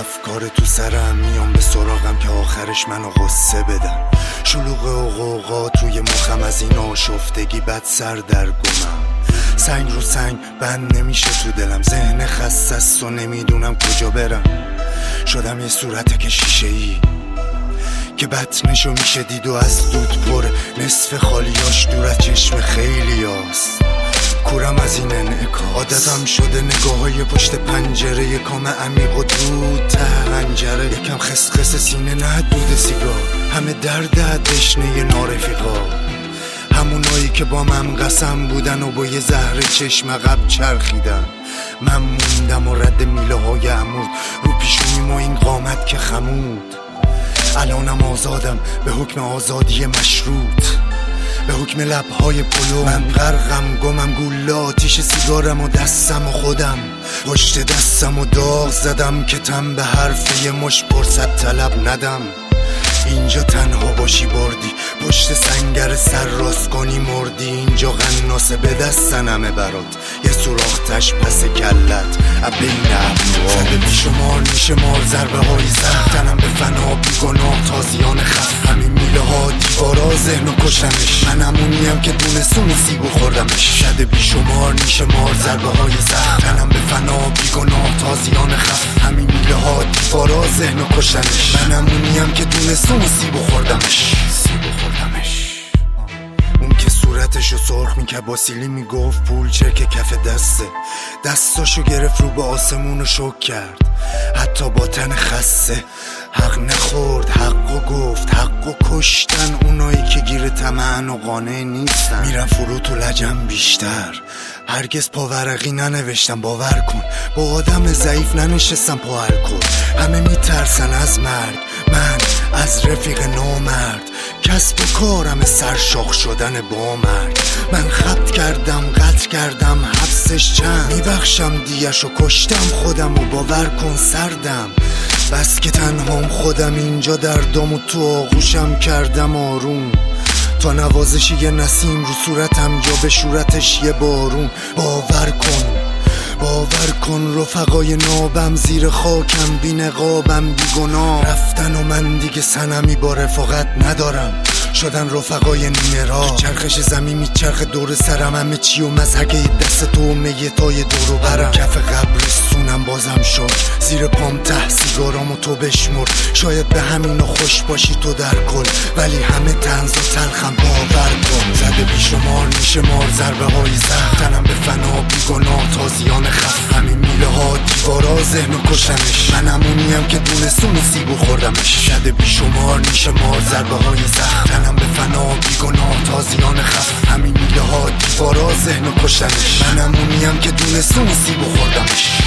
افکار تو سرم میام به سراغم که آخرش منو غصه بدم. شلوغ و غوغا توی مخم، از این آشفتگی بد سر در گمم. سنگ رو سنگ بند نمیشه تو دلم، ذهن خسته است و نمیدونم کجا برم. شدم یه صورت که شیشه ای که بطنشو میشه دید و از دود پر، نصف خالیاش دور از چشم خیلی هاست. کورم از این انعکاس، عادتم شده نگاه های پشت پنجره، کام عمیق و دود ته هنجره. یکم خسخس سینه نه دود سیگار، همه درد دشنه نارفیقا، همونایی که با من قسم بودن و با یه زهر چشم عقب چرخیدن. من موندم و رد میله های عمود رو پیشونیم و این قامت که خمود. الانم آزادم به حکم آزادی مشروط، به حکم لبهای پلو. من غرقم گمم گوله آتیش سیگارم و دستم و خودم، پشت دستم و داغ زدم که تن به حرف یه مش فرصت طلب ندم. اینجا تنها باشی بردی، پشت سنگر سر راست کنی مردی. اینجا غناسه به دستنمه برات، یه سوراختش پس کلت بین ابروها. زده بیشمار میشمار ضربه های زخم، تنم به فنا بیگناه تازیان خف. همین میله ها دیوارا ذهنو کشتمش، من همونیم که دونستون سیبو خوردمش. زده بیشمار میشمار ضربه های زخم، تنم به فنا بیگناه تازیان خف. همین میله ها دیوارا ذهنو کشتمش، من همونیم که دونستون سیبو خوردمش. اون که صورتشو سرخ میکرد با سیلی میگفت پول چرک کف دسته، دستاشو گرفت رو به آسمون و شک کرد حتی با تن خسته. حق نخورد حقو گفت، حقو کشتن اونایی که گیر طمعن و قانع نیستن. میرن فرو تو لجم بیشتر، هرگز پاورقی ننوشتم باور کن. با آدم ضعیف ننشستم پا الکل، همه میترسن از مرگ، من از رفیق نامرد. کسب و کارم سرشاخ شدن با مرگ. من خبت کردم قطع کردم حبسش چند، میبخشم دیشو کشتم خودم و باور کن سردم. بس که تنهام خودم اینجا دردم و تو آغوشم کردم آروم، تا نوازش یه نسیم رو صورتم یا به صورتش یه بارون. باور کن رفقای نابم زیر خاکم بی نقابم بی گناه رفتن و من دیگه صنمی با رفاقت ندارم. شدن رفقای نیمه راه، چرخش زمین میچرخ دور سرم، همه چی و مزهقه دست تو و میتای دورو برم. کف قبرستونم بازم شد، زیر پام ته سیگارام و تو بشمر. شاید به همینو خوش باشی تو در کل، ولی همه طنز و تلخم باور کن. زده بیشمار میشمار ضربه های زخم، تنم به فنا بیگناه تازیان خف. همین میله ها دیوارا ذهنو کشتمش، من همونیم که دونستون سیبو خوردمش. زده بیشمار میشمار ضربه های زخم، تنم به فنا بیگناه تازیان خف. همین میله ها دیوارا ذهنو کشتمش، من همونیم که دونستون سیبو خوردمش.